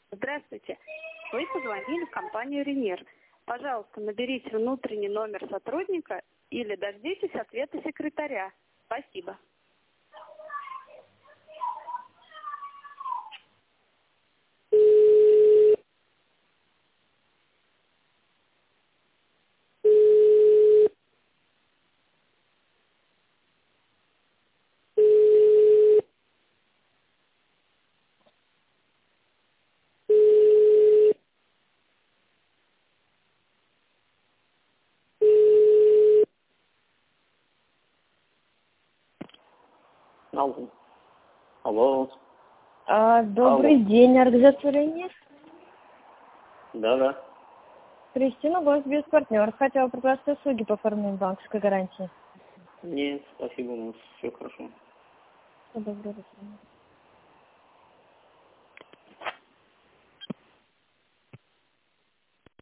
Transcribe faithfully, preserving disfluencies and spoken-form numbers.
Здравствуйте. Вы позвонили в компанию «Ренир». Пожалуйста, наберите внутренний номер сотрудника или дождитесь ответа секретаря. Спасибо. Алло. Алло. А, добрый Алло. день, организация «Ренир». Да, да. Кристина, Госбиз партнер. Хотела предложить услуги по оформлению банковской гарантии. Нет, спасибо, у нас все хорошо. Добрый день.